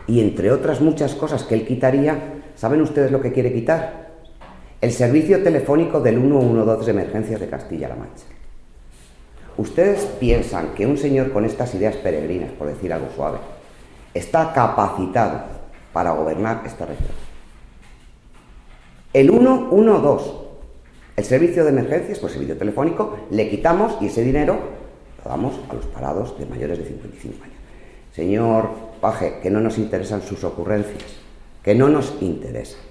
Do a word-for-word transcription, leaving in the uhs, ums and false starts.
y entre otras muchas cosas que él quitaría, ¿saben ustedes lo que quiere quitar? El servicio telefónico del uno uno dos de emergencias de Castilla-La Mancha. ¿Ustedes piensan que un señor con estas ideas peregrinas, por decir algo suave, está capacitado para gobernar esta región? El uno uno dos, el servicio de emergencias, pues el servicio telefónico, le quitamos y ese dinero lo damos a los parados de mayores de cincuenta y cinco años. Señor Paje, que no nos interesan sus ocurrencias, que no nos interesa.